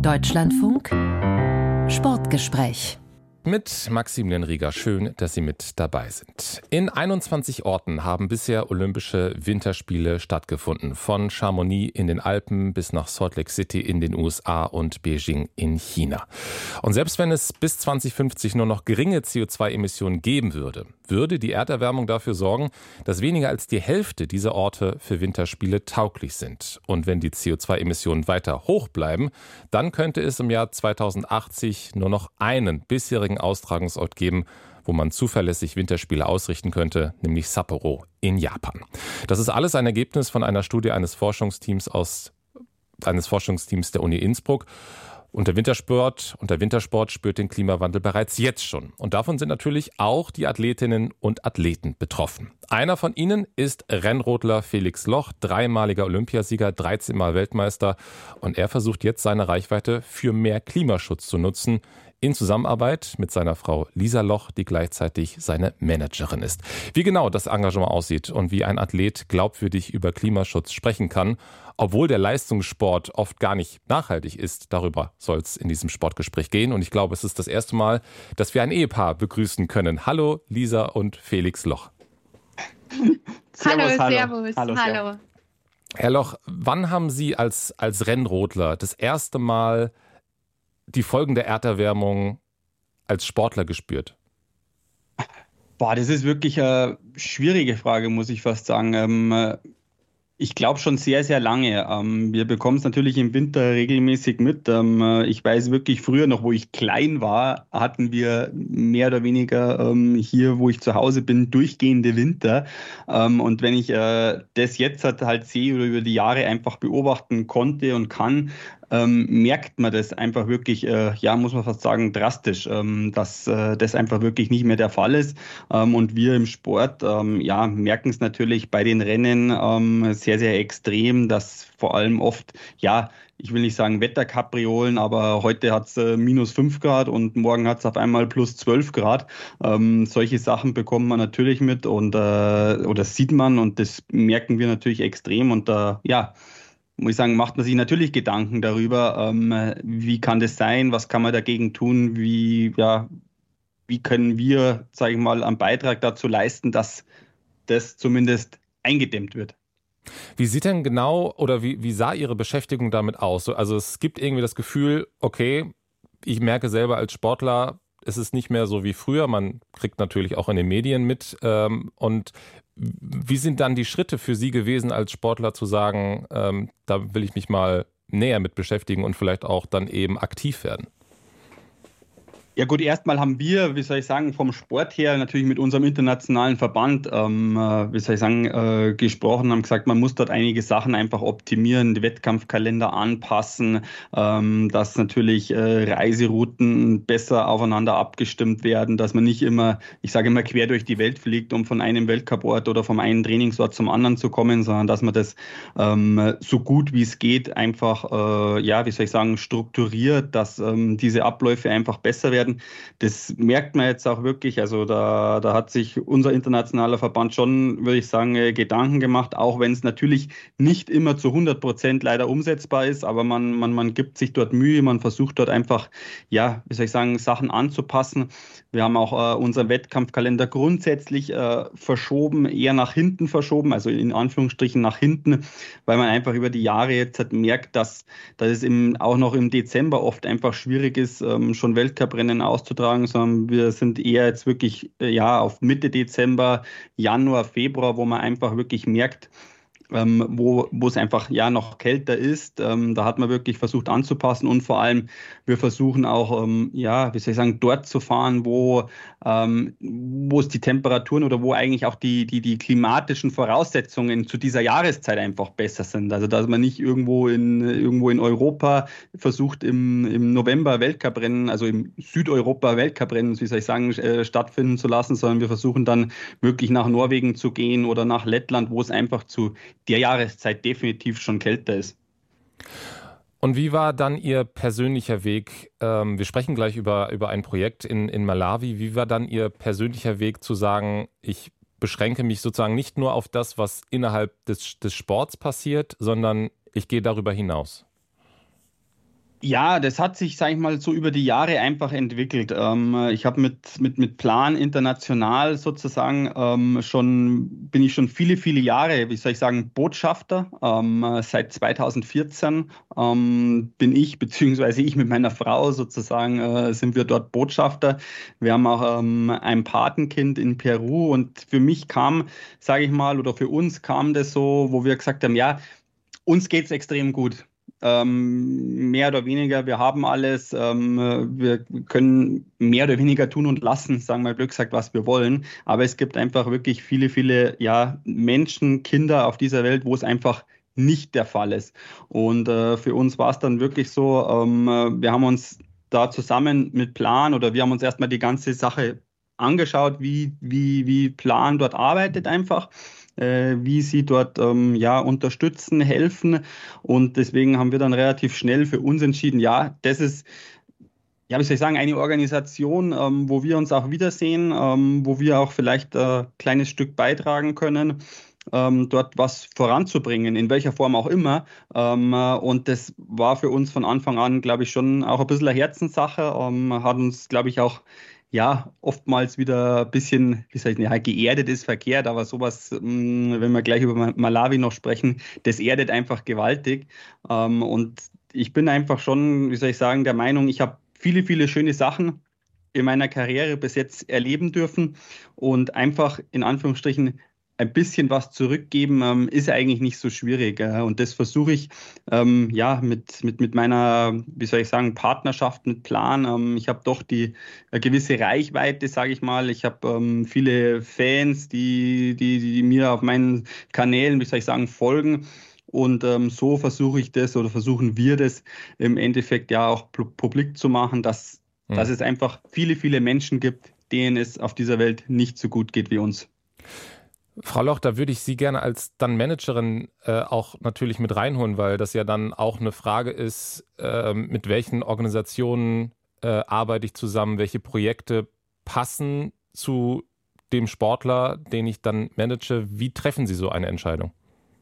Deutschlandfunk Sportgespräch mit Maximilian Rieger. Schön, dass Sie mit dabei sind. In 21 Orten haben bisher Olympische Winterspiele stattgefunden. Von Chamonix in den Alpen bis nach Salt Lake City in den USA und Beijing in China. Und selbst wenn es bis 2050 nur noch geringe CO2-Emissionen geben würde, würde die Erderwärmung dafür sorgen, dass weniger als die Hälfte dieser Orte für Winterspiele tauglich sind. Und wenn die CO2-Emissionen weiter hoch bleiben, dann könnte es im Jahr 2080 nur noch einen bisherigen Austragungsort geben, wo man zuverlässig Winterspiele ausrichten könnte, nämlich Sapporo in Japan. Das ist alles ein Ergebnis von einer Studie eines Forschungsteams der Uni Innsbruck. Und der Wintersport spürt den Klimawandel bereits jetzt schon. Und davon sind natürlich auch die Athletinnen und Athleten betroffen. Einer von ihnen ist Rennrodler Felix Loch, dreimaliger Olympiasieger, 13-mal Weltmeister. Und er versucht jetzt seine Reichweite für mehr Klimaschutz zu nutzen, in Zusammenarbeit mit seiner Frau Lisa Loch, die gleichzeitig seine Managerin ist. Wie genau das Engagement aussieht und wie ein Athlet glaubwürdig über Klimaschutz sprechen kann, obwohl der Leistungssport oft gar nicht nachhaltig ist, darüber soll es in diesem Sportgespräch gehen. Und ich glaube, es ist das erste Mal, dass wir ein Ehepaar begrüßen können. Hallo Lisa und Felix Loch. Servus. Hallo. Herr Loch, wann haben Sie als Rennrodler das erste Mal die Folgen der Erderwärmung als Sportler gespürt? Das ist wirklich eine schwierige Frage, muss ich fast sagen. Ich glaube schon sehr, sehr lange. Wir bekommen es natürlich im Winter regelmäßig mit. Ich weiß wirklich, früher noch, wo ich klein war, hatten wir mehr oder weniger hier, wo ich zu Hause bin, durchgehende Winter. Und wenn ich das jetzt halt sehe oder über die Jahre einfach beobachten konnte und kann, merkt man das einfach wirklich, muss man fast sagen, drastisch, dass das einfach wirklich nicht mehr der Fall ist. Und wir im Sport, merken es natürlich bei den Rennen sehr, sehr extrem, dass vor allem oft, ich will nicht sagen Wetterkapriolen, aber heute hat es -5 Grad und morgen hat es auf einmal +12 Grad. Solche Sachen bekommt man natürlich mit und oder sieht man und das merken wir natürlich extrem und muss ich sagen, macht man sich natürlich Gedanken darüber, wie kann das sein, was kann man dagegen tun, wie können wir, sage ich mal, einen Beitrag dazu leisten, dass das zumindest eingedämmt wird. Wie sieht denn genau oder wie sah Ihre Beschäftigung damit aus? Also es gibt irgendwie das Gefühl, okay, ich merke selber als Sportler, es ist nicht mehr so wie früher, man kriegt natürlich auch in den Medien mit und wie sind dann die Schritte für Sie gewesen, als Sportler zu sagen, da will ich mich mal näher mit beschäftigen und vielleicht auch dann eben aktiv werden? Ja gut, erstmal haben wir, vom Sport her natürlich mit unserem internationalen Verband, gesprochen, haben gesagt, man muss dort einige Sachen einfach optimieren, die Wettkampfkalender anpassen, dass natürlich Reiserouten besser aufeinander abgestimmt werden, dass man nicht immer, quer durch die Welt fliegt, um von einem Weltcuport oder vom einen Trainingsort zum anderen zu kommen, sondern dass man das so gut wie es geht einfach, strukturiert, dass diese Abläufe einfach besser werden. Das merkt man jetzt auch wirklich, also da hat sich unser internationaler Verband schon, würde ich sagen, Gedanken gemacht, auch wenn es natürlich nicht immer zu 100% leider umsetzbar ist, aber man gibt sich dort Mühe, man versucht dort einfach, Sachen anzupassen. Wir haben auch unseren Wettkampfkalender grundsätzlich verschoben, eher nach hinten verschoben, also in Anführungsstrichen nach hinten, weil man einfach über die Jahre jetzt halt merkt, dass es auch noch im Dezember oft einfach schwierig ist, schon Weltcuprennen auszutragen, sondern wir sind eher jetzt wirklich auf Mitte Dezember, Januar, Februar, wo man einfach wirklich merkt, wo es einfach noch kälter ist. Da hat man wirklich versucht anzupassen und vor allem, wir versuchen auch, dort zu fahren, wo es die Temperaturen oder wo eigentlich auch die klimatischen Voraussetzungen zu dieser Jahreszeit einfach besser sind. Also dass man nicht irgendwo in Europa versucht, im November Weltcuprennen, also im Südeuropa Weltcuprennen, stattfinden zu lassen, sondern wir versuchen dann wirklich nach Norwegen zu gehen oder nach Lettland, wo es einfach zu der Jahreszeit definitiv schon kälter ist. Und wie war dann Ihr persönlicher Weg? Wir sprechen gleich über ein Projekt in Malawi. Wie war dann Ihr persönlicher Weg zu sagen, ich beschränke mich sozusagen nicht nur auf das, was innerhalb des Sports passiert, sondern ich gehe darüber hinaus? Ja, das hat sich, sage ich mal, so über die Jahre einfach entwickelt. Ich habe mit Plan international sozusagen bin ich schon viele, viele Jahre, wie soll ich sagen, Botschafter. Seit 2014 bin ich, beziehungsweise ich mit meiner Frau sozusagen, sind wir dort Botschafter. Wir haben auch ein Patenkind in Peru und für mich kam, sage ich mal, oder für uns kam das so, wo wir gesagt haben, ja, uns geht's extrem gut. Mehr oder weniger, wir haben alles, wir können mehr oder weniger tun und lassen, sagen wir mal blöd gesagt, was wir wollen. Aber es gibt einfach wirklich viele, viele ja, Menschen, Kinder auf dieser Welt, wo es einfach nicht der Fall ist. Und für uns war es dann wirklich so, wir haben uns da zusammen mit Plan oder wir haben uns erstmal die ganze Sache angeschaut, wie Plan dort arbeitet einfach, wie sie dort ja, unterstützen, helfen. Und deswegen haben wir dann relativ schnell für uns entschieden, ja, das ist, ja, wie soll ich sagen, eine Organisation, wo wir uns auch wiedersehen, wo wir auch vielleicht ein kleines Stück beitragen können. Dort was voranzubringen, in welcher Form auch immer. Und das war für uns von Anfang an, glaube ich, schon auch ein bisschen eine Herzenssache. Hat uns, glaube ich, auch ja, oftmals wieder ein bisschen, wie soll ich sagen, ja, geerdet ist verkehrt, aber sowas, wenn wir gleich über Malawi noch sprechen, das erdet einfach gewaltig. Und ich bin einfach schon, wie soll ich sagen, der Meinung, ich habe viele, viele schöne Sachen in meiner Karriere bis jetzt erleben dürfen und einfach in Anführungsstrichen ein bisschen was zurückgeben, ist eigentlich nicht so schwierig. Und das versuche ich ja mit meiner, wie soll ich sagen, Partnerschaft mit Plan. Ich habe doch die gewisse Reichweite, sage ich mal. Ich habe viele Fans, die mir auf meinen Kanälen, wie soll ich sagen, folgen. Und so versuche ich das oder versuchen wir das im Endeffekt ja auch publik zu machen, dass es einfach viele, viele Menschen gibt, denen es auf dieser Welt nicht so gut geht wie uns. Frau Loch, da würde ich Sie gerne als dann Managerin auch natürlich mit reinholen, weil das ja dann auch eine Frage ist, mit welchen Organisationen arbeite ich zusammen, welche Projekte passen zu dem Sportler, den ich dann manage. Wie treffen Sie so eine Entscheidung?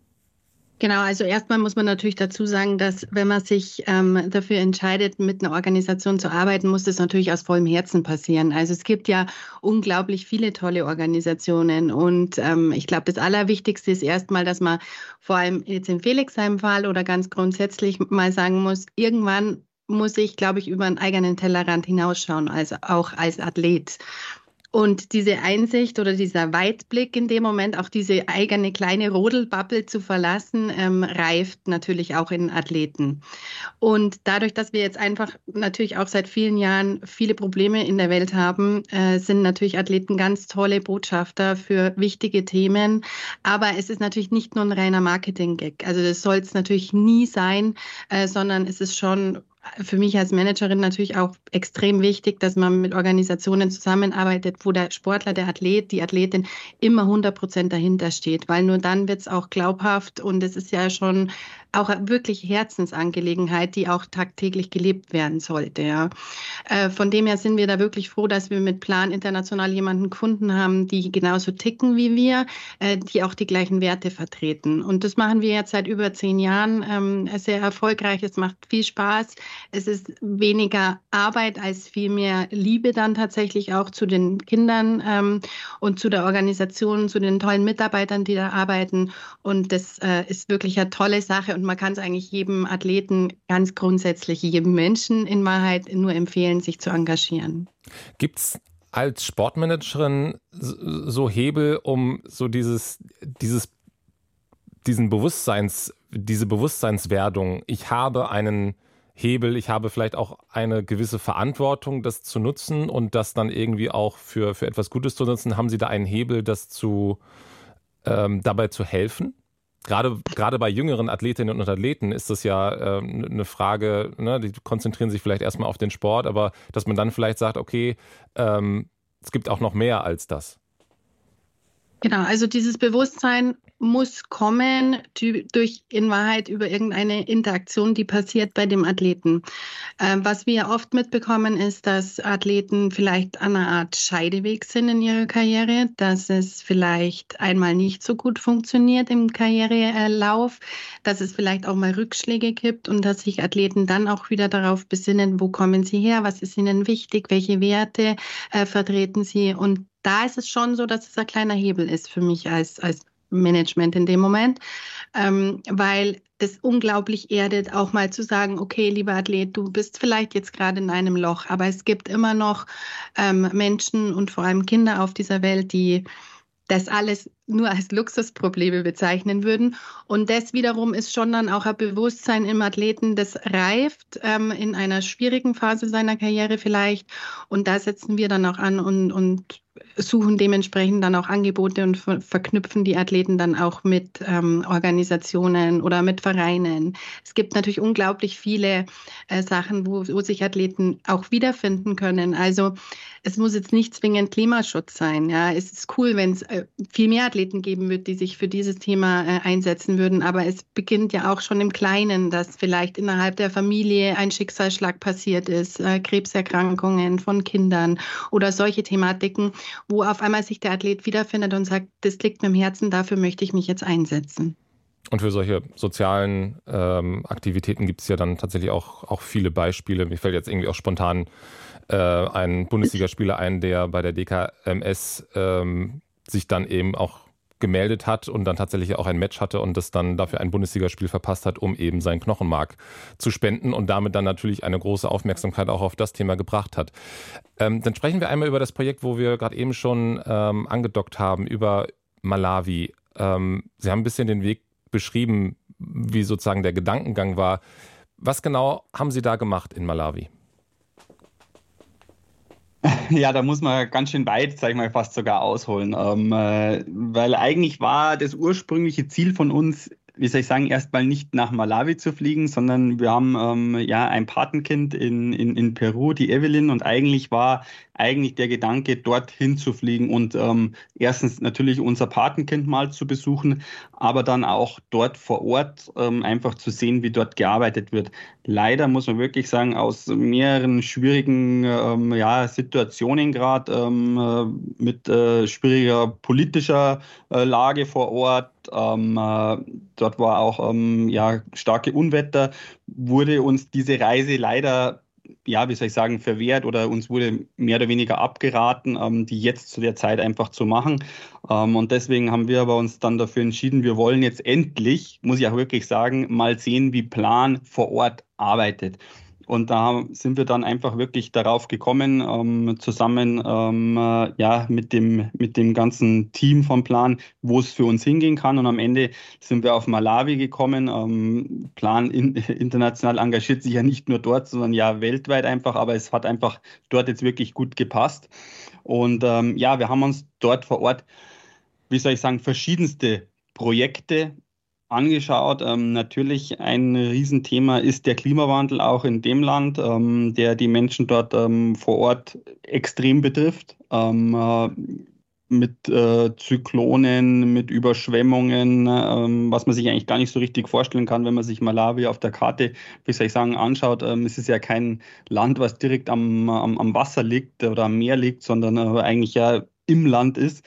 Genau, also erstmal muss man natürlich dazu sagen, dass wenn man sich dafür entscheidet, mit einer Organisation zu arbeiten, muss das natürlich aus vollem Herzen passieren. Also es gibt ja unglaublich viele tolle Organisationen und ich glaube, das Allerwichtigste ist erstmal, dass man vor allem jetzt in Felix seinem Fall oder ganz grundsätzlich mal sagen muss, irgendwann muss ich, glaube ich, über einen eigenen Tellerrand hinausschauen, also auch als Athlet. Und diese Einsicht oder dieser Weitblick in dem Moment, auch diese eigene kleine Rodelbubble zu verlassen, reift natürlich auch in Athleten. Und dadurch, dass wir jetzt einfach natürlich auch seit vielen Jahren viele Probleme in der Welt haben, sind natürlich Athleten ganz tolle Botschafter für wichtige Themen. Aber es ist natürlich nicht nur ein reiner Marketing-Gag. Also das soll es natürlich nie sein, sondern es ist schon für mich als Managerin natürlich auch extrem wichtig, dass man mit Organisationen zusammenarbeitet, wo der Sportler, der Athlet, die Athletin immer 100% dahinter steht, weil nur dann wird es auch glaubhaft und es ist ja schon auch wirklich Herzensangelegenheit, die auch tagtäglich gelebt werden sollte. Ja. Von dem her sind wir da wirklich froh, dass wir mit Plan international jemanden gefunden haben, die genauso ticken wie wir, die auch die gleichen Werte vertreten. Und das machen wir jetzt seit über 10 Jahren sehr erfolgreich. Es macht viel Spaß. Es ist weniger Arbeit als viel mehr Liebe dann tatsächlich auch zu den Kindern und zu der Organisation, zu den tollen Mitarbeitern, die da arbeiten. Und das ist wirklich eine tolle Sache. Und man kann es eigentlich jedem Athleten, ganz grundsätzlich jedem Menschen in Wahrheit nur empfehlen, sich zu engagieren. Gibt es als Sportmanagerin so Hebel, um so diese Bewusstseinswerdung, ich habe einen Hebel, ich habe vielleicht auch eine gewisse Verantwortung, das zu nutzen und das dann irgendwie auch für etwas Gutes zu nutzen. Haben Sie da einen Hebel, das dabei zu helfen? Gerade bei jüngeren Athletinnen und Athleten ist das ja eine Frage, ne? Die konzentrieren sich vielleicht erstmal auf den Sport, aber dass man dann vielleicht sagt, okay, es gibt auch noch mehr als das. Genau, also dieses Bewusstsein muss kommen durch in Wahrheit über irgendeine Interaktion, die passiert bei dem Athleten. Was wir oft mitbekommen, ist, dass Athleten vielleicht an einer Art Scheideweg sind in ihrer Karriere, dass es vielleicht einmal nicht so gut funktioniert im Karrierelauf, dass es vielleicht auch mal Rückschläge gibt und dass sich Athleten dann auch wieder darauf besinnen, wo kommen sie her, was ist ihnen wichtig, welche Werte vertreten sie. Und da ist es schon so, dass es ein kleiner Hebel ist für mich als Management in dem Moment, weil es unglaublich erdet, auch mal zu sagen, okay, lieber Athlet, du bist vielleicht jetzt gerade in einem Loch, aber es gibt immer noch Menschen und vor allem Kinder auf dieser Welt, die das alles nur als Luxusprobleme bezeichnen würden. Und das wiederum ist schon dann auch ein Bewusstsein im Athleten, das reift in einer schwierigen Phase seiner Karriere vielleicht. Und da setzen wir dann auch an und suchen dementsprechend dann auch Angebote und verknüpfen die Athleten dann auch mit Organisationen oder mit Vereinen. Es gibt natürlich unglaublich viele Sachen, wo sich Athleten auch wiederfinden können. Also es muss jetzt nicht zwingend Klimaschutz sein. Ja, es ist cool, wenn es viel mehr Athleten geben wird, die sich für dieses Thema einsetzen würden. Aber es beginnt ja auch schon im Kleinen, dass vielleicht innerhalb der Familie ein Schicksalsschlag passiert ist, Krebserkrankungen von Kindern oder solche Thematiken, wo auf einmal sich der Athlet wiederfindet und sagt, das liegt mir im Herzen, dafür möchte ich mich jetzt einsetzen. Und für solche sozialen Aktivitäten gibt es ja dann tatsächlich auch viele Beispiele. Mir fällt jetzt irgendwie auch spontan ein Bundesligaspieler ein, der bei der DKMS sich dann eben auch gemeldet hat und dann tatsächlich auch ein Match hatte und das dann dafür ein Bundesligaspiel verpasst hat, um eben sein Knochenmark zu spenden und damit dann natürlich eine große Aufmerksamkeit auch auf das Thema gebracht hat. Dann sprechen wir einmal über das Projekt, wo wir gerade eben schon angedockt haben, über Malawi. Sie haben ein bisschen den Weg beschrieben, wie sozusagen der Gedankengang war. Was genau haben Sie da gemacht in Malawi? Ja, da muss man ganz schön weit, sag ich mal, fast sogar ausholen, weil eigentlich war das ursprüngliche Ziel von uns, wie soll ich sagen, erstmal nicht nach Malawi zu fliegen, sondern wir haben ein Patenkind in Peru, die Evelyn, und eigentlich war der Gedanke, dorthin zu fliegen und erstens natürlich unser Patenkind mal zu besuchen, aber dann auch dort vor Ort einfach zu sehen, wie dort gearbeitet wird. Leider muss man wirklich sagen, aus mehreren schwierigen Situationen gerade mit schwieriger politischer Lage vor Ort. Dort war auch starke Unwetter, wurde uns diese Reise leider, wie soll ich sagen, verwehrt oder uns wurde mehr oder weniger abgeraten, die jetzt zu der Zeit einfach zu machen. Und deswegen haben wir aber uns dann dafür entschieden, wir wollen jetzt endlich, muss ich auch wirklich sagen, mal sehen, wie Plan vor Ort arbeitet. Und da sind wir dann einfach wirklich darauf gekommen, zusammen mit dem ganzen Team vom Plan, wo es für uns hingehen kann. Und am Ende sind wir auf Malawi gekommen. Plan international engagiert sich ja nicht nur dort, sondern ja weltweit einfach. Aber es hat einfach dort jetzt wirklich gut gepasst. Und wir haben uns dort vor Ort, wie soll ich sagen, verschiedenste Projekte angeschaut. Natürlich ein Riesenthema ist der Klimawandel auch in dem Land, der die Menschen dort vor Ort extrem betrifft. Mit Zyklonen, mit Überschwemmungen, was man sich eigentlich gar nicht so richtig vorstellen kann, wenn man sich Malawi auf der Karte, wie soll ich sagen, anschaut. Es ist ja kein Land, was direkt am Wasser liegt oder am Meer liegt, sondern eigentlich ja im Land ist.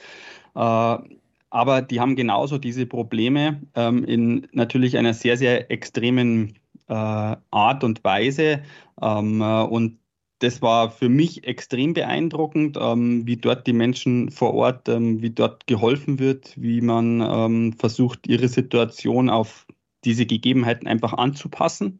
Aber die haben genauso diese Probleme in natürlich einer sehr, sehr extremen Art und Weise. Und das war für mich extrem beeindruckend, wie dort die Menschen vor Ort, wie dort geholfen wird, wie man versucht, ihre Situation auf diese Gegebenheiten einfach anzupassen.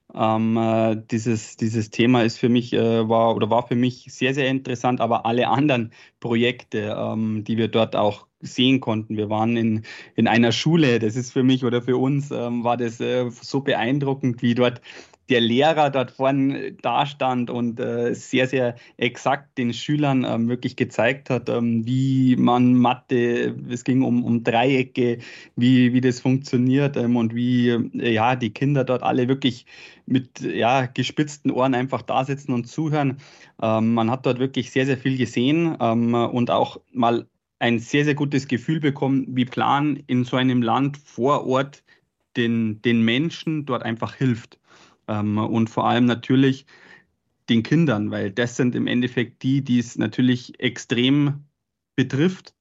Dieses Thema ist für mich, war für mich sehr, sehr interessant, aber alle anderen Projekte, die wir dort auch sehen konnten. Wir waren in einer Schule, das ist für mich oder für uns, war das so beeindruckend, wie dort der Lehrer dort vorne dastand und sehr, sehr exakt den Schülern wirklich gezeigt hat, wie man Mathe, es ging um Dreiecke, wie das funktioniert und wie die Kinder dort alle wirklich mit gespitzten Ohren einfach da sitzen und zuhören. Man hat dort wirklich sehr, sehr viel gesehen und auch mal ein sehr, sehr gutes Gefühl bekommen, wie Plan in so einem Land vor Ort den Menschen dort einfach hilft. Und vor allem natürlich den Kindern, weil das sind im Endeffekt die es natürlich extrem betrifft,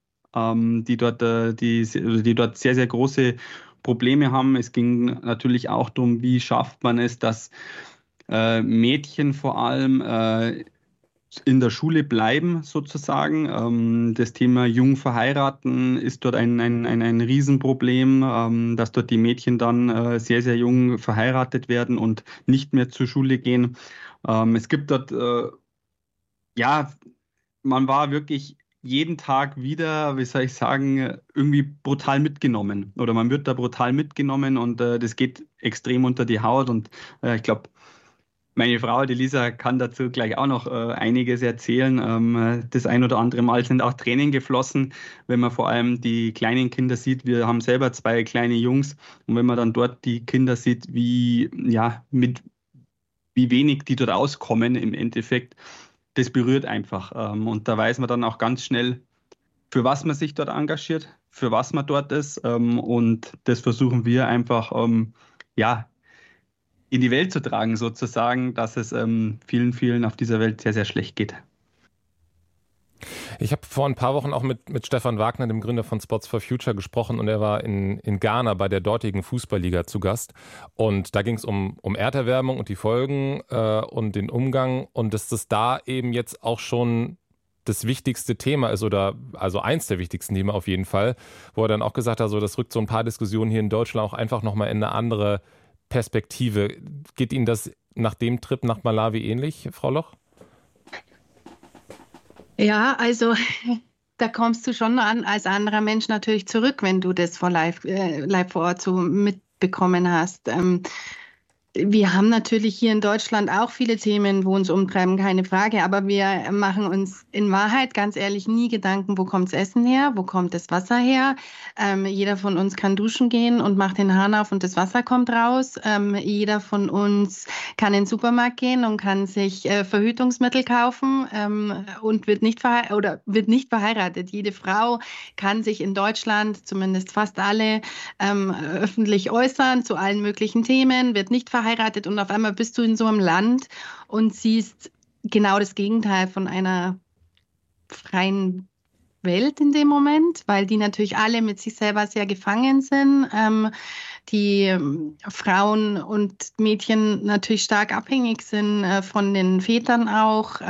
die dort sehr, sehr große Probleme haben. Es ging natürlich auch darum, wie schafft man es, dass Mädchen vor allem in der Schule bleiben, sozusagen. Das Thema jung verheiraten ist dort ein Riesenproblem, dass dort die Mädchen dann sehr, sehr jung verheiratet werden und nicht mehr zur Schule gehen. Es gibt dort, ja, man war wirklich jeden Tag wieder, wie soll ich sagen, irgendwie brutal mitgenommen. Oder man wird da brutal mitgenommen und das geht extrem unter die Haut. Und ich glaube, meine Frau, die Lisa, kann dazu gleich auch noch einiges erzählen. Das ein oder andere Mal sind auch Tränen geflossen, wenn man vor allem die kleinen Kinder sieht. Wir haben selber 2 kleine Jungs und wenn man dann dort die Kinder sieht, wie wenig die dort auskommen im Endeffekt, das berührt einfach. Und da weiß man dann auch ganz schnell, für was man sich dort engagiert, für was man dort ist. Und das versuchen wir einfach, ja, in die Welt zu tragen, sozusagen, dass es vielen, vielen auf dieser Welt sehr, sehr schlecht geht. Ich habe vor ein paar Wochen auch mit Stefan Wagner, dem Gründer von Sports for Future, gesprochen und er war in Ghana bei der dortigen Fußballliga zu Gast. Und da ging es um Erderwärmung und die Folgen und den Umgang und dass das da eben jetzt auch schon das wichtigste Thema ist oder also eins der wichtigsten Themen auf jeden Fall, wo er dann auch gesagt hat, so, das rückt so ein paar Diskussionen hier in Deutschland auch einfach nochmal in eine andere Perspektive. Geht Ihnen das nach dem Trip nach Malawi ähnlich, Frau Loch? Ja, also da kommst du schon als anderer Mensch natürlich zurück, wenn du das live vor Ort so mitbekommen hast. Wir haben natürlich hier in Deutschland auch viele Themen, wo uns umtreiben, keine Frage. Aber wir machen uns in Wahrheit ganz ehrlich nie Gedanken, wo kommt das Essen her, wo kommt das Wasser her. Jeder von uns kann duschen gehen und macht den Hahn auf und das Wasser kommt raus. Jeder von uns kann in den Supermarkt gehen und kann sich Verhütungsmittel kaufen und wird nicht verheiratet. Jede Frau kann sich in Deutschland, zumindest fast alle, öffentlich äußern zu allen möglichen Themen, wird nicht verheiratet und auf einmal bist du in so einem Land und siehst genau das Gegenteil von einer freien Welt in dem Moment, weil die natürlich alle mit sich selber sehr gefangen sind. Die Frauen und Mädchen natürlich stark abhängig sind von den Vätern auch.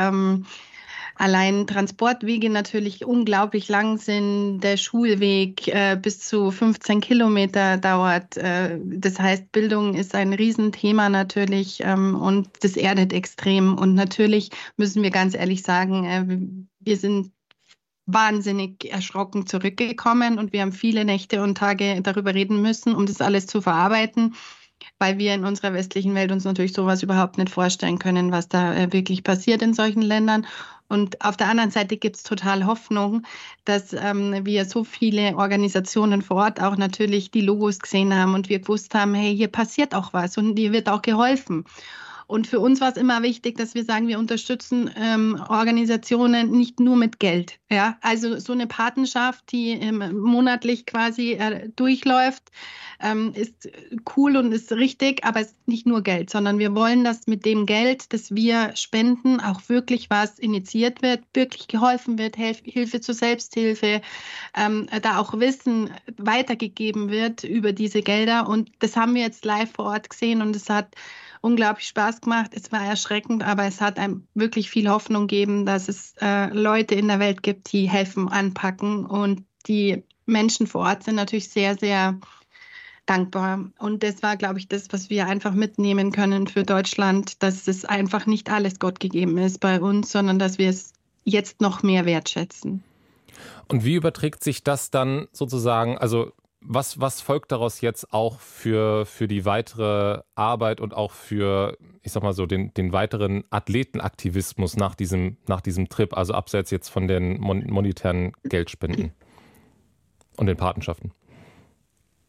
Allein Transportwege natürlich unglaublich lang sind. Der Schulweg bis zu 15 Kilometer dauert. Das heißt, Bildung ist ein Riesenthema natürlich und das erdet extrem. Und natürlich müssen wir ganz ehrlich sagen, wir sind wahnsinnig erschrocken zurückgekommen und wir haben viele Nächte und Tage darüber reden müssen, um das alles zu verarbeiten, weil wir in unserer westlichen Welt uns natürlich sowas überhaupt nicht vorstellen können, was da wirklich passiert in solchen Ländern. Und auf der anderen Seite gibt es total Hoffnung, dass wir so viele Organisationen vor Ort auch natürlich die Logos gesehen haben und wir gewusst haben, hey, hier passiert auch was und hier wird auch geholfen. Und für uns war es immer wichtig, dass wir sagen, wir unterstützen Organisationen nicht nur mit Geld. Ja? Also so eine Patenschaft, die monatlich quasi durchläuft, ist cool und ist richtig, aber es ist nicht nur Geld, sondern wir wollen, dass mit dem Geld, das wir spenden, auch wirklich was initiiert wird, wirklich geholfen wird, Hilfe zur Selbsthilfe, da auch Wissen weitergegeben wird über diese Gelder. Und das haben wir jetzt live vor Ort gesehen und es hat unglaublich Spaß gemacht. Es war erschreckend, aber es hat einem wirklich viel Hoffnung gegeben, dass es Leute in der Welt gibt, die helfen, anpacken. Und die Menschen vor Ort sind natürlich sehr, sehr dankbar. Und das war, glaube ich, das, was wir einfach mitnehmen können für Deutschland, dass es einfach nicht alles Gott gegeben ist bei uns, sondern dass wir es jetzt noch mehr wertschätzen. Und wie überträgt sich das dann sozusagen, also was folgt daraus jetzt auch für die weitere Arbeit und auch für, ich sag mal so, den weiteren Athletenaktivismus nach diesem Trip, also abseits jetzt von den monetären Geldspenden und den Patenschaften?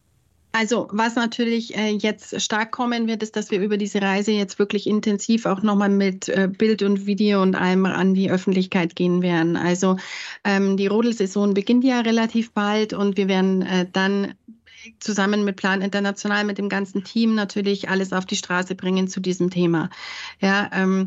Also was natürlich jetzt stark kommen wird, ist, dass wir über diese Reise jetzt wirklich intensiv auch nochmal mit Bild und Video und allem an die Öffentlichkeit gehen werden. Also die Rodelsaison beginnt ja relativ bald und wir werden dann zusammen mit Plan International, mit dem ganzen Team natürlich alles auf die Straße bringen zu diesem Thema. Ja,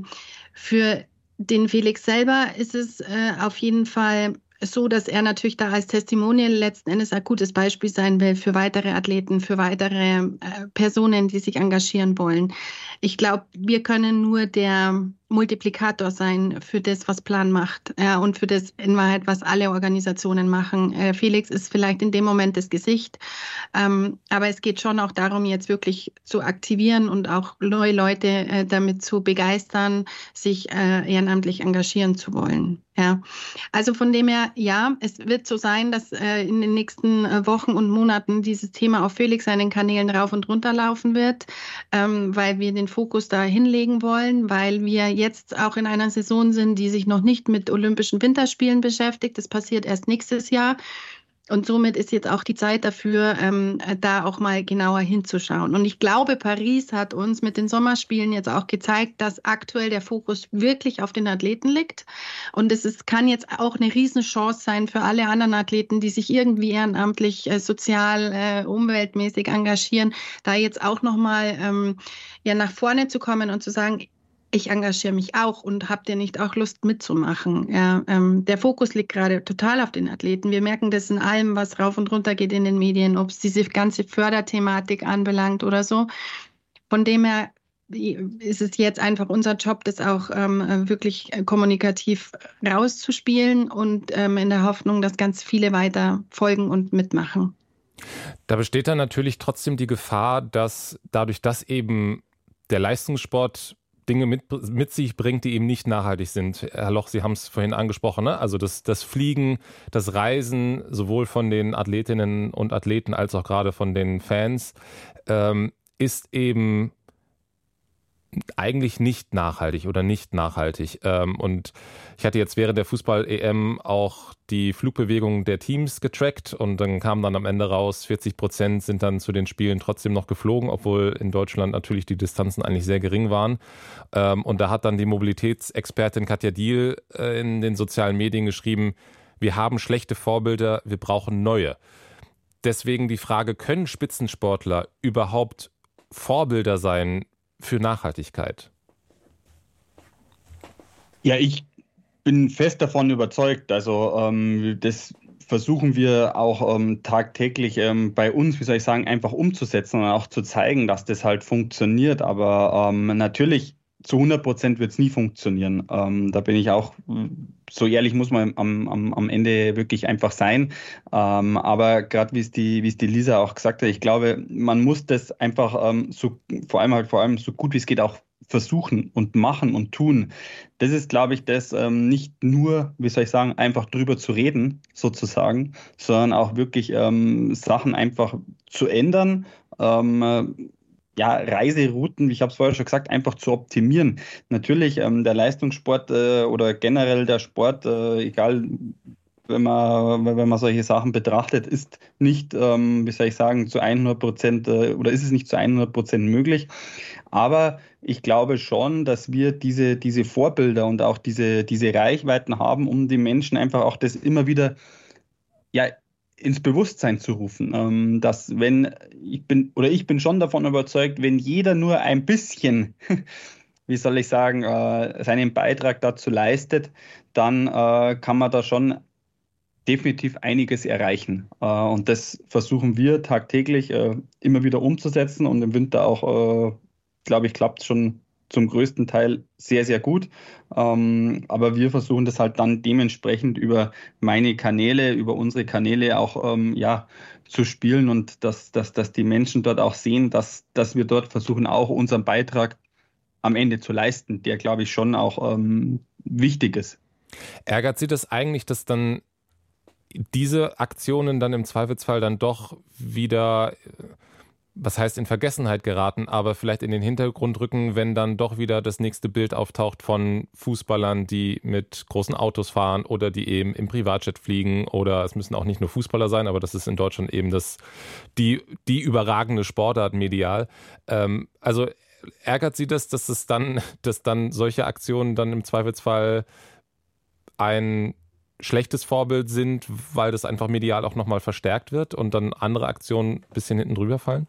für den Felix selber ist es auf jeden Fall so, dass er natürlich da als Testimonial letzten Endes ein gutes Beispiel sein will für weitere Athleten, für weitere Personen, die sich engagieren wollen. Ich glaube, wir können nur der Multiplikator sein für das, was Plan macht, und für das in Wahrheit, was alle Organisationen machen. Felix ist vielleicht in dem Moment das Gesicht, aber es geht schon auch darum, jetzt wirklich zu aktivieren und auch neue Leute damit zu begeistern, sich ehrenamtlich engagieren zu wollen. Ja, also von dem her, ja, es wird so sein, dass in den nächsten Wochen und Monaten dieses Thema auf Felix seinen Kanälen rauf und runter laufen wird, weil wir den Fokus da hinlegen wollen, weil wir jetzt auch in einer Saison sind, die sich noch nicht mit Olympischen Winterspielen beschäftigt. Das passiert erst nächstes Jahr. Und somit ist jetzt auch die Zeit dafür, da auch mal genauer hinzuschauen. Und ich glaube, Paris hat uns mit den Sommerspielen jetzt auch gezeigt, dass aktuell der Fokus wirklich auf den Athleten liegt. Und kann jetzt auch eine Riesenchance sein für alle anderen Athleten, die sich irgendwie ehrenamtlich, sozial, umweltmäßig engagieren, da jetzt auch nochmal nach vorne zu kommen und zu sagen, ich engagiere mich auch und habt ihr nicht auch Lust mitzumachen? Ja, der Fokus liegt gerade total auf den Athleten. Wir merken das in allem, was rauf und runter geht in den Medien, ob es diese ganze Förderthematik anbelangt oder so. Von dem her ist es jetzt einfach unser Job, das auch wirklich kommunikativ rauszuspielen und in der Hoffnung, dass ganz viele weiter folgen und mitmachen. Da besteht dann natürlich trotzdem die Gefahr, dass dadurch, dass eben der Leistungssport Dinge mit sich bringt, die eben nicht nachhaltig sind. Herr Loch, Sie haben es vorhin angesprochen, ne? Also das Fliegen, das Reisen, sowohl von den Athletinnen und Athleten als auch gerade von den Fans, ist eben eigentlich nicht nachhaltig oder nicht nachhaltig. Und ich hatte jetzt während der Fußball-EM auch die Flugbewegungen der Teams getrackt und dann kam dann am Ende raus, 40% sind dann zu den Spielen trotzdem noch geflogen, obwohl in Deutschland natürlich die Distanzen eigentlich sehr gering waren. Und da hat dann die Mobilitätsexpertin Katja Diehl in den sozialen Medien geschrieben, wir haben schlechte Vorbilder, wir brauchen neue. Deswegen die Frage, können Spitzensportler überhaupt Vorbilder sein für Nachhaltigkeit? Ja, ich bin fest davon überzeugt. Also das versuchen wir auch tagtäglich bei uns, wie soll ich sagen, einfach umzusetzen und auch zu zeigen, dass das halt funktioniert. Aber natürlich zu 100% wird es nie funktionieren. Da bin ich auch, so ehrlich muss man am Ende wirklich einfach sein. Aber gerade wie es die Lisa auch gesagt hat, ich glaube, man muss das einfach vor allem so gut wie es geht auch versuchen und machen und tun. Das ist, glaube ich, das nicht nur, wie soll ich sagen, einfach drüber zu reden, sozusagen, sondern auch wirklich Sachen einfach zu ändern. Reiserouten, ich habe es vorher schon gesagt, einfach zu optimieren. Natürlich, der Leistungssport oder generell der Sport, egal, wenn man solche Sachen betrachtet, ist nicht, wie soll ich sagen, zu 100% oder ist es nicht zu 100% möglich. Aber ich glaube schon, dass wir diese Vorbilder und auch diese Reichweiten haben, um die Menschen einfach auch das immer wieder, ja, ins Bewusstsein zu rufen, dass ich bin schon davon überzeugt, wenn jeder nur ein bisschen, wie soll ich sagen, seinen Beitrag dazu leistet, dann kann man da schon definitiv einiges erreichen. Und das versuchen wir tagtäglich immer wieder umzusetzen und im Winter auch, glaube ich, klappt es schon zum größten Teil sehr, sehr gut. Aber wir versuchen das halt dann dementsprechend über meine Kanäle, über unsere Kanäle auch zu spielen und dass die Menschen dort auch sehen, dass wir dort versuchen, auch unseren Beitrag am Ende zu leisten, der, glaube ich, schon auch wichtig ist. Ärgert Sie das eigentlich, dass dann diese Aktionen dann im Zweifelsfall dann doch wieder was heißt in Vergessenheit geraten, aber vielleicht in den Hintergrund rücken, wenn dann doch wieder das nächste Bild auftaucht von Fußballern, die mit großen Autos fahren oder die eben im Privatjet fliegen, oder es müssen auch nicht nur Fußballer sein, aber das ist in Deutschland eben die überragende Sportart medial. Also ärgert Sie das, dass dann solche Aktionen dann im Zweifelsfall ein schlechtes Vorbild sind, weil das einfach medial auch nochmal verstärkt wird und dann andere Aktionen ein bisschen hinten drüber fallen?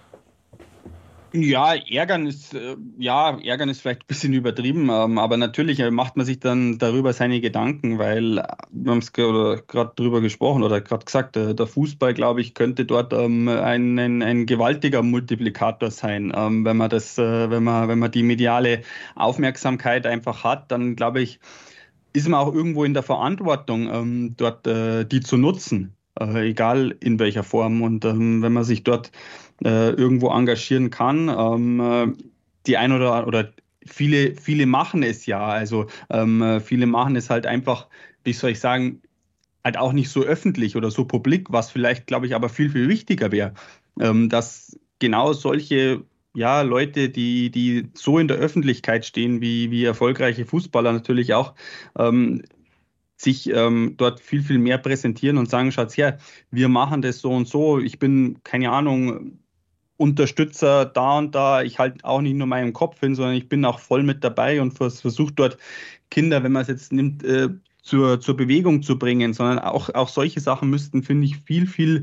Ja, Ärgern ist vielleicht ein bisschen übertrieben, aber natürlich macht man sich dann darüber seine Gedanken, weil wir haben es gerade drüber gesprochen oder gerade gesagt, der Fußball, glaube ich, könnte dort ein gewaltiger Multiplikator sein. Wenn man die mediale Aufmerksamkeit einfach hat, dann glaube ich, ist man auch irgendwo in der Verantwortung, dort die zu nutzen, egal in welcher Form. Und wenn man sich dort irgendwo engagieren kann, die ein oder viele machen es ja. Also viele machen es halt einfach, wie soll ich sagen, halt auch nicht so öffentlich oder so publik, was vielleicht, glaube ich, aber viel, viel wichtiger wäre, dass genau solche Leute, die so in der Öffentlichkeit stehen, wie erfolgreiche Fußballer natürlich auch, sich dort viel, viel mehr präsentieren und sagen, schaut her, wir machen das so und so. Ich bin, keine Ahnung, Unterstützer da und da. Ich halte auch nicht nur meinen Kopf hin, sondern ich bin auch voll mit dabei und versuche dort Kinder, wenn man es jetzt nimmt, zur Bewegung zu bringen, sondern auch solche Sachen müssten, finde ich, viel, viel,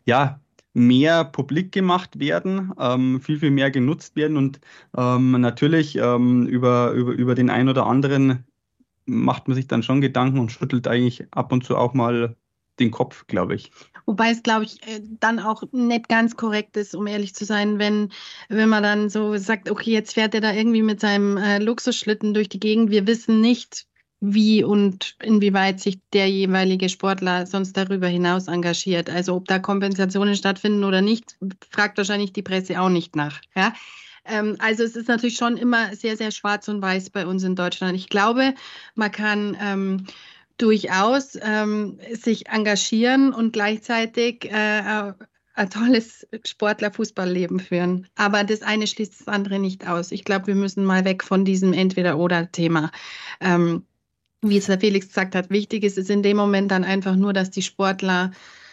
mehr publik gemacht werden, viel, viel mehr genutzt werden und natürlich über den einen oder anderen macht man sich dann schon Gedanken und schüttelt eigentlich ab und zu auch mal den Kopf, glaube ich. Wobei es, glaube ich, dann auch nicht ganz korrekt ist, um ehrlich zu sein, wenn man dann so sagt, okay, jetzt fährt er da irgendwie mit seinem Luxusschlitten durch die Gegend. Wir wissen nicht, wie und inwieweit sich der jeweilige Sportler sonst darüber hinaus engagiert. Also ob da Kompensationen stattfinden oder nicht, fragt wahrscheinlich die Presse auch nicht nach. Ja? Also es ist natürlich schon immer sehr, sehr schwarz und weiß bei uns in Deutschland. Ich glaube, man kann durchaus sich engagieren und gleichzeitig ein tolles Sportler-Fußballleben führen. Aber das eine schließt das andere nicht aus. Ich glaube, wir müssen mal weg von diesem Entweder-oder-Thema. Wie es der Felix gesagt hat, wichtig ist es in dem Moment dann einfach nur, dass die Sportler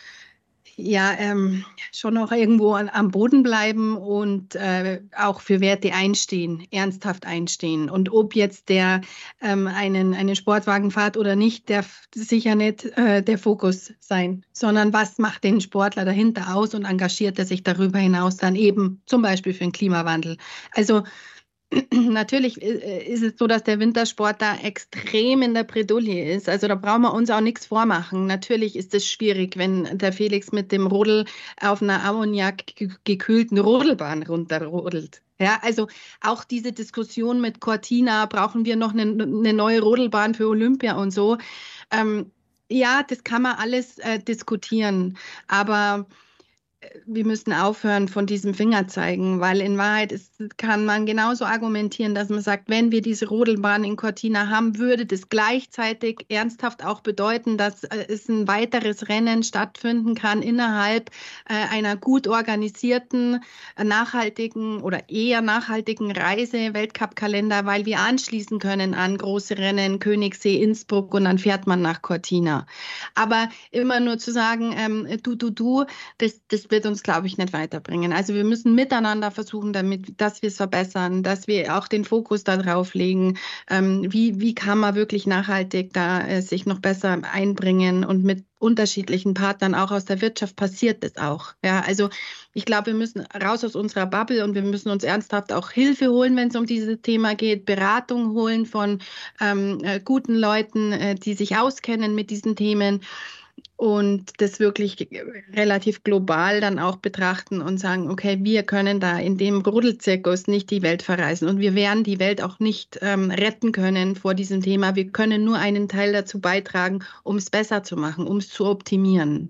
schon noch irgendwo am Boden bleiben und auch für Werte einstehen, ernsthaft einstehen. Und ob jetzt der einen Sportwagen fährt oder nicht, darf sicher nicht der Fokus sein, sondern was macht den Sportler dahinter aus und engagiert er sich darüber hinaus dann eben zum Beispiel für den Klimawandel. Also natürlich ist es so, dass der Wintersport da extrem in der Bredouille ist. Also da brauchen wir uns auch nichts vormachen. Natürlich ist es schwierig, wenn der Felix mit dem Rodel auf einer Ammoniak gekühlten Rodelbahn runterrodelt. Ja, also auch diese Diskussion mit Cortina, brauchen wir noch eine neue Rodelbahn für Olympia und so. Das kann man alles diskutieren, aber wir müssen aufhören von diesem Fingerzeigen, weil in Wahrheit kann man genauso argumentieren, dass man sagt, wenn wir diese Rodelbahn in Cortina haben, würde das gleichzeitig ernsthaft auch bedeuten, dass es ein weiteres Rennen stattfinden kann innerhalb einer gut organisierten, nachhaltigen oder eher nachhaltigen Reise, Weltcup-Kalender, weil wir anschließen können an große Rennen, Königssee, Innsbruck und dann fährt man nach Cortina. Aber immer nur zu sagen, das wird uns, glaube ich, nicht weiterbringen. Also wir müssen miteinander versuchen, dass wir es verbessern, dass wir auch den Fokus darauf legen, wie kann man wirklich nachhaltig da sich noch besser einbringen und mit unterschiedlichen Partnern auch aus der Wirtschaft passiert das auch. Ja, also ich glaube, wir müssen raus aus unserer Bubble und wir müssen uns ernsthaft auch Hilfe holen, wenn es um dieses Thema geht, Beratung holen von guten Leuten, die sich auskennen mit diesen Themen. Und das wirklich relativ global dann auch betrachten und sagen, okay, wir können da in dem Rudelzirkus nicht die Welt verreisen und wir werden die Welt auch nicht retten können vor diesem Thema. Wir können nur einen Teil dazu beitragen, um es besser zu machen, um es zu optimieren.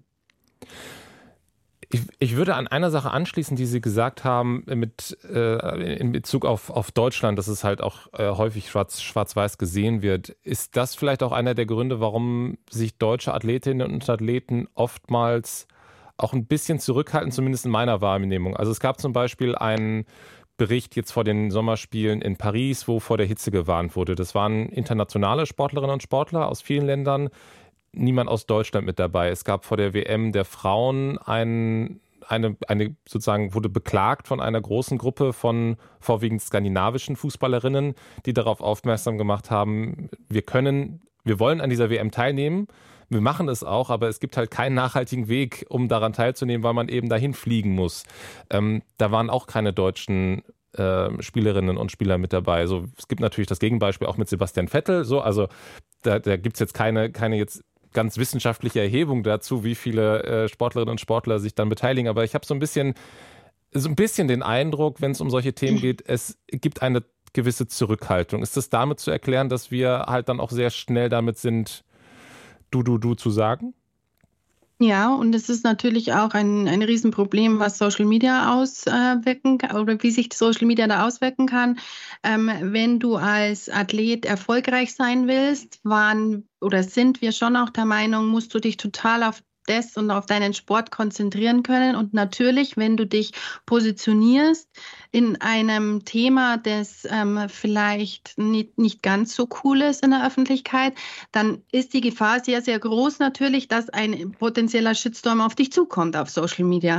Ich würde an einer Sache anschließen, die Sie gesagt haben, in Bezug auf Deutschland, dass es halt auch häufig schwarz-weiß gesehen wird. Ist das vielleicht auch einer der Gründe, warum sich deutsche Athletinnen und Athleten oftmals auch ein bisschen zurückhaltend, zumindest in meiner Wahrnehmung. Also es gab zum Beispiel einen Bericht jetzt vor den Sommerspielen in Paris, wo vor der Hitze gewarnt wurde. Das waren internationale Sportlerinnen und Sportler aus vielen Ländern, niemand aus Deutschland mit dabei. Es gab vor der WM der Frauen eine sozusagen wurde beklagt von einer großen Gruppe von vorwiegend skandinavischen Fußballerinnen, die darauf aufmerksam gemacht haben, wir wollen an dieser WM teilnehmen, wir machen es auch, aber es gibt halt keinen nachhaltigen Weg, um daran teilzunehmen, weil man eben dahin fliegen muss. Da waren auch keine deutschen Spielerinnen und Spieler mit dabei. Also, es gibt natürlich das Gegenbeispiel auch mit Sebastian Vettel. So, also da gibt es jetzt keine jetzt ganz wissenschaftliche Erhebung dazu, wie viele Sportlerinnen und Sportler sich dann beteiligen. Aber ich habe so ein bisschen den Eindruck, wenn es um solche Themen geht, es gibt eine gewisse Zurückhaltung. Ist das damit zu erklären, dass wir halt dann auch sehr schnell damit sind, du zu sagen? Ja, und es ist natürlich auch ein Riesenproblem, was Social Media auswirken kann oder wie sich Social Media da auswirken kann. Wenn du als Athlet erfolgreich sein willst, sind wir schon auch der Meinung, musst du dich total auf das und auf deinen Sport konzentrieren können. Und natürlich, wenn du dich positionierst in einem Thema, das vielleicht nicht ganz so cool ist in der Öffentlichkeit, dann ist die Gefahr sehr, sehr groß natürlich, dass ein potenzieller Shitstorm auf dich zukommt auf Social Media.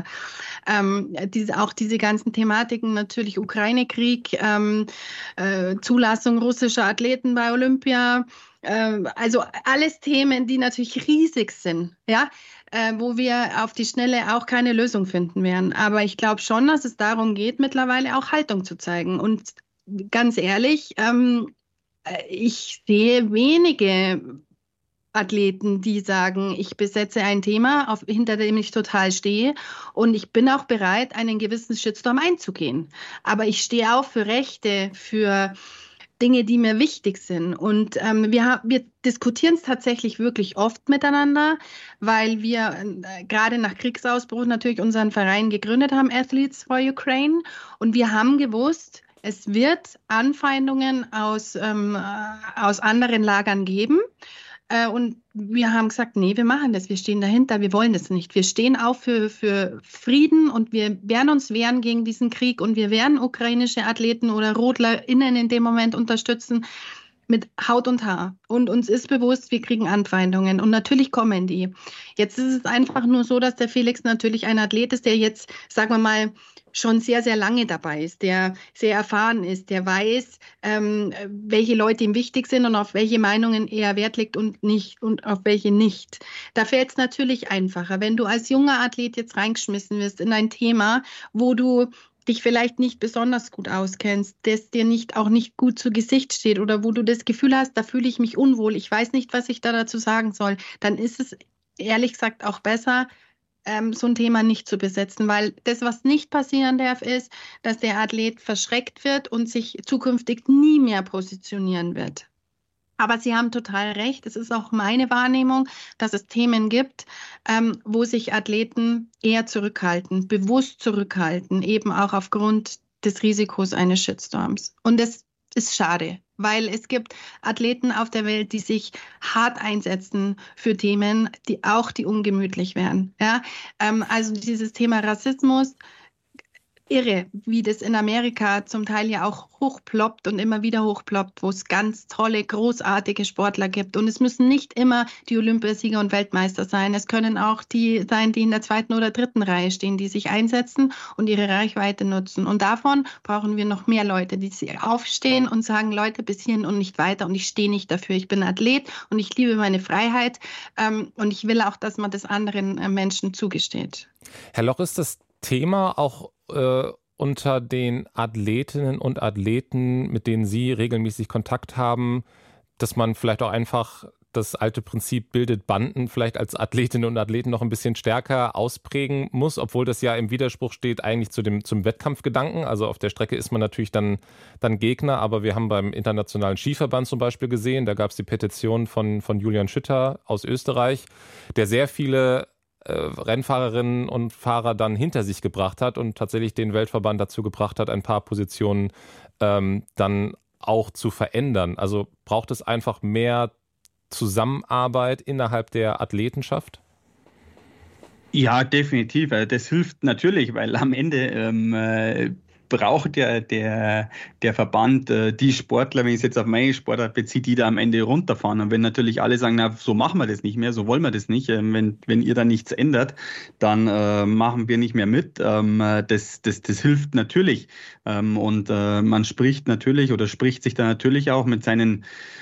Auch diese ganzen Thematiken, natürlich Ukraine-Krieg, Zulassung russischer Athleten bei Olympia, also alles Themen, die natürlich riesig sind, ja, wo wir auf die Schnelle auch keine Lösung finden werden. Aber ich glaube schon, dass es darum geht, mittlerweile auch Haltung zu zeigen. Und ganz ehrlich, ich sehe wenige Athleten, die sagen, ich besetze ein Thema, hinter dem ich total stehe und ich bin auch bereit, einen gewissen Shitstorm einzugehen. Aber ich stehe auch für Rechte, für Dinge, die mir wichtig sind. Und wir diskutieren es tatsächlich wirklich oft miteinander, weil wir gerade nach Kriegsausbruch natürlich unseren Verein gegründet haben, Athletes for Ukraine. Und wir haben gewusst, es wird Anfeindungen aus anderen Lagern geben. Und wir haben gesagt, nee, wir machen das, wir stehen dahinter, wir wollen das nicht. Wir stehen auch für Frieden und wir werden uns wehren gegen diesen Krieg und wir werden ukrainische Athleten oder RodlerInnen in dem Moment unterstützen mit Haut und Haar. Und uns ist bewusst, wir kriegen Anfeindungen und natürlich kommen die. Jetzt ist es einfach nur so, dass der Felix natürlich ein Athlet ist, der jetzt, sagen wir mal, schon sehr, sehr lange dabei ist, der sehr erfahren ist, der weiß, welche Leute ihm wichtig sind und auf welche Meinungen er Wert legt und auf welche nicht. Da fällt es natürlich einfacher, wenn du als junger Athlet jetzt reingeschmissen wirst in ein Thema, wo du dich vielleicht nicht besonders gut auskennst, das dir auch nicht gut zu Gesicht steht oder wo du das Gefühl hast, da fühle ich mich unwohl, ich weiß nicht, was ich da dazu sagen soll, dann ist es ehrlich gesagt auch besser, so ein Thema nicht zu besetzen, weil das, was nicht passieren darf, ist, dass der Athlet verschreckt wird und sich zukünftig nie mehr positionieren wird. Aber Sie haben total recht, es ist auch meine Wahrnehmung, dass es Themen gibt, wo sich Athleten eher zurückhalten, bewusst zurückhalten, eben auch aufgrund des Risikos eines Shitstorms. Und das ist schade, weil es gibt Athleten auf der Welt, die sich hart einsetzen für Themen, die ungemütlich wären. Ja? Also dieses Thema Rassismus, irre, wie das in Amerika zum Teil ja auch hochploppt und immer wieder hochploppt, wo es ganz tolle, großartige Sportler gibt. Und es müssen nicht immer die Olympiasieger und Weltmeister sein. Es können auch die sein, die in der 2. oder 3. Reihe stehen, die sich einsetzen und ihre Reichweite nutzen. Und davon brauchen wir noch mehr Leute, die aufstehen und sagen, Leute, bis hierhin und nicht weiter. Und ich stehe nicht dafür. Ich bin Athlet und ich liebe meine Freiheit. Und ich will auch, dass man das anderen Menschen zugesteht. Herr Loch, ist das Thema auch unter den Athletinnen und Athleten, mit denen Sie regelmäßig Kontakt haben, dass man vielleicht auch einfach das alte Prinzip bildet Banden vielleicht als Athletinnen und Athleten noch ein bisschen stärker ausprägen muss, obwohl das ja im Widerspruch steht eigentlich zum Wettkampfgedanken. Also auf der Strecke ist man natürlich dann Gegner, aber wir haben beim Internationalen Skiverband zum Beispiel gesehen, da gab es die Petition von Julian Schütter aus Österreich, der sehr viele Rennfahrerinnen und Fahrer dann hinter sich gebracht hat und tatsächlich den Weltverband dazu gebracht hat, ein paar Positionen dann auch zu verändern. Also braucht es einfach mehr Zusammenarbeit innerhalb der Athletenschaft? Ja, definitiv. Also das hilft natürlich, weil am Ende braucht ja der Verband die Sportler, wenn ich es jetzt auf meine Sportart beziehe, die da am Ende runterfahren. Und wenn natürlich alle sagen, na, so machen wir das nicht mehr, so wollen wir das nicht, wenn ihr da nichts ändert, dann machen wir nicht mehr mit. Das hilft natürlich. Und man spricht natürlich oder spricht sich da natürlich auch mit seinen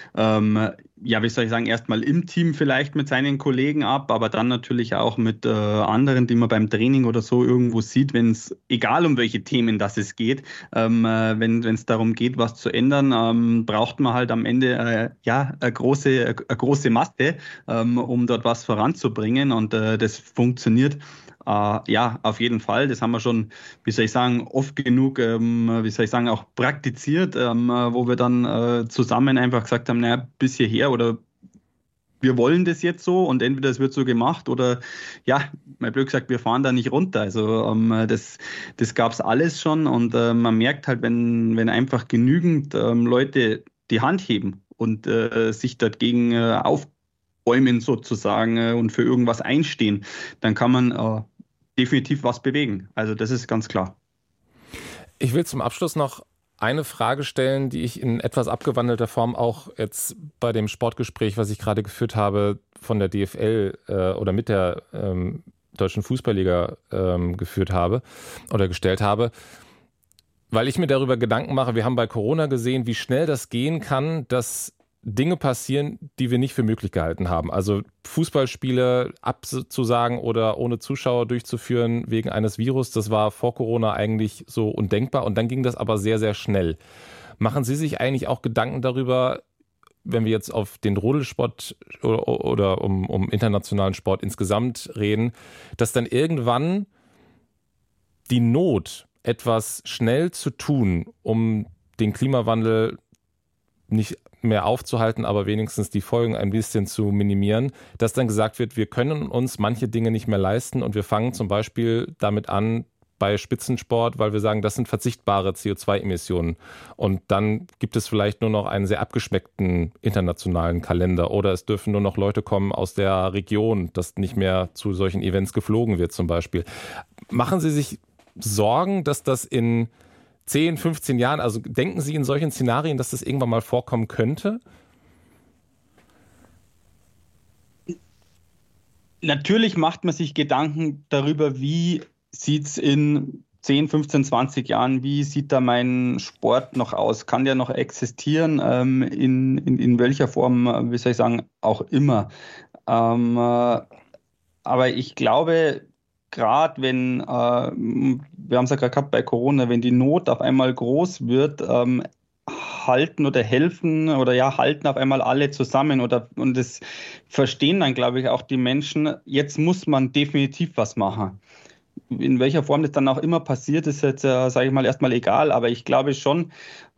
ja, wie soll ich sagen, erstmal im Team vielleicht mit seinen Kollegen ab, aber dann natürlich auch mit anderen, die man beim Training oder so irgendwo sieht, wenn es, egal um welche Themen das es geht, wenn es darum geht, was zu ändern, braucht man halt am Ende ja eine große Masse, um dort was voranzubringen und das funktioniert. Ja, auf jeden Fall. Das haben wir schon, wie soll ich sagen, oft genug, wie soll ich sagen, auch praktiziert, wo wir dann zusammen einfach gesagt haben, naja, bis hierher oder wir wollen das jetzt so und entweder es wird so gemacht oder ja, mal blöd gesagt, wir fahren da nicht runter. Also das gab es alles schon und man merkt halt, wenn einfach genügend Leute die Hand heben und sich dagegen aufbäumen sozusagen und für irgendwas einstehen, dann kann man definitiv was bewegen. Also das ist ganz klar. Ich will zum Abschluss noch eine Frage stellen, die ich in etwas abgewandelter Form auch jetzt bei dem Sportgespräch, was ich gerade geführt habe, von der DFL oder mit der Deutschen Fußballliga geführt habe oder gestellt habe, weil ich mir darüber Gedanken mache, wir haben bei Corona gesehen, wie schnell das gehen kann, dass Dinge passieren, die wir nicht für möglich gehalten haben. Also Fußballspiele abzusagen oder ohne Zuschauer durchzuführen wegen eines Virus, das war vor Corona eigentlich so undenkbar und dann ging das aber sehr, sehr schnell. Machen Sie sich eigentlich auch Gedanken darüber, wenn wir jetzt auf den Rodelsport oder um internationalen Sport insgesamt reden, dass dann irgendwann die Not, etwas schnell zu tun, um den Klimawandel nicht mehr aufzuhalten, aber wenigstens die Folgen ein bisschen zu minimieren, dass dann gesagt wird, wir können uns manche Dinge nicht mehr leisten und wir fangen zum Beispiel damit an bei Spitzensport, weil wir sagen, das sind verzichtbare CO2-Emissionen und dann gibt es vielleicht nur noch einen sehr abgeschmeckten internationalen Kalender oder es dürfen nur noch Leute kommen aus der Region, dass nicht mehr zu solchen Events geflogen wird zum Beispiel. Machen Sie sich Sorgen, dass das in 10, 15 Jahren, also denken Sie in solchen Szenarien, dass das irgendwann mal vorkommen könnte? Natürlich macht man sich Gedanken darüber, wie sieht es in 10, 15, 20 Jahren, wie sieht da mein Sport noch aus? Kann der noch existieren? In welcher Form, wie soll ich sagen, auch immer. Aber ich glaube, gerade wenn, wir haben es ja gerade gehabt bei Corona, wenn die Not auf einmal groß wird, halten oder helfen oder ja, halten auf einmal alle zusammen und das verstehen dann, glaube ich, auch die Menschen, jetzt muss man definitiv was machen. In welcher Form das dann auch immer passiert, ist jetzt, sage ich mal, erstmal egal, aber ich glaube schon,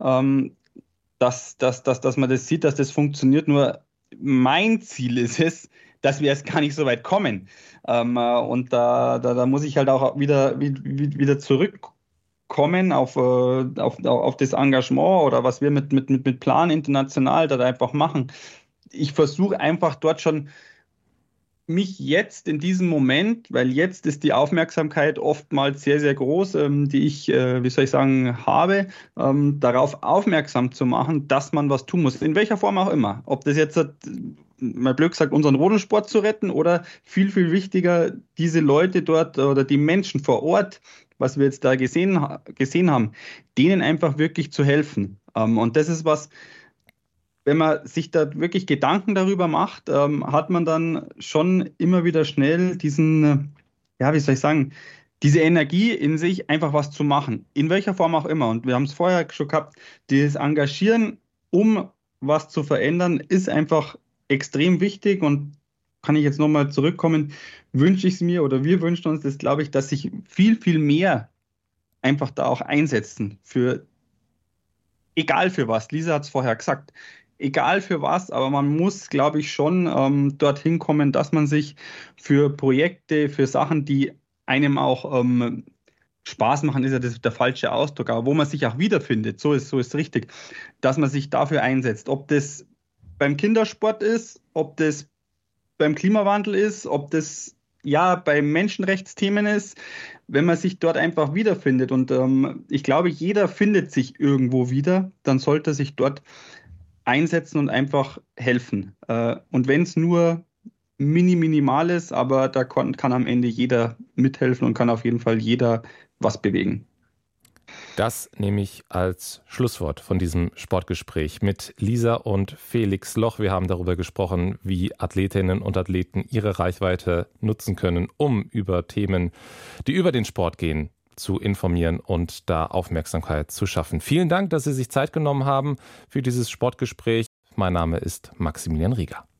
dass man das sieht, dass das funktioniert. Nur mein Ziel ist es, dass wir erst gar nicht so weit kommen. Und da muss ich halt auch wieder zurückkommen auf das Engagement oder was wir mit Plan international da einfach machen. Ich versuche einfach dort schon mich jetzt in diesem Moment, weil jetzt ist die Aufmerksamkeit oftmals sehr, sehr groß, die ich, wie soll ich sagen, habe, darauf aufmerksam zu machen, dass man was tun muss, in welcher Form auch immer. Ob das jetzt, mal blöd gesagt, unseren Rodelsport zu retten oder viel, viel wichtiger, diese Leute dort oder die Menschen vor Ort, was wir jetzt da gesehen haben, denen einfach wirklich zu helfen. Und das ist was, wenn man sich da wirklich Gedanken darüber macht, hat man dann schon immer wieder schnell diesen, ja, wie soll ich sagen, diese Energie in sich, einfach was zu machen, in welcher Form auch immer. Und wir haben es vorher schon gehabt, dieses Engagieren, um was zu verändern, ist einfach extrem wichtig. Und kann ich jetzt nochmal zurückkommen, wünsche ich es mir oder wir wünschen uns das, glaube ich, dass sich viel, viel mehr einfach da auch einsetzen für, egal für was. Lisa hat es vorher gesagt. Egal für was, aber man muss, glaube ich, schon dorthin kommen, dass man sich für Projekte, für Sachen, die einem auch Spaß machen, ist ja der falsche Ausdruck, aber wo man sich auch wiederfindet, so ist richtig, dass man sich dafür einsetzt. Ob das beim Kindersport ist, ob das beim Klimawandel ist, ob das ja bei Menschenrechtsthemen ist, wenn man sich dort einfach wiederfindet. Und ich glaube, jeder findet sich irgendwo wieder, dann sollte er sich dort einsetzen und einfach helfen. Und wenn es nur minimal ist, aber da kann am Ende jeder mithelfen und kann auf jeden Fall jeder was bewegen. Das nehme ich als Schlusswort von diesem Sportgespräch mit Lisa und Felix Loch. Wir haben darüber gesprochen, wie Athletinnen und Athleten ihre Reichweite nutzen können, um über Themen, die über den Sport gehen, zu informieren und da Aufmerksamkeit zu schaffen. Vielen Dank, dass Sie sich Zeit genommen haben für dieses Sportgespräch. Mein Name ist Maximilian Rieger.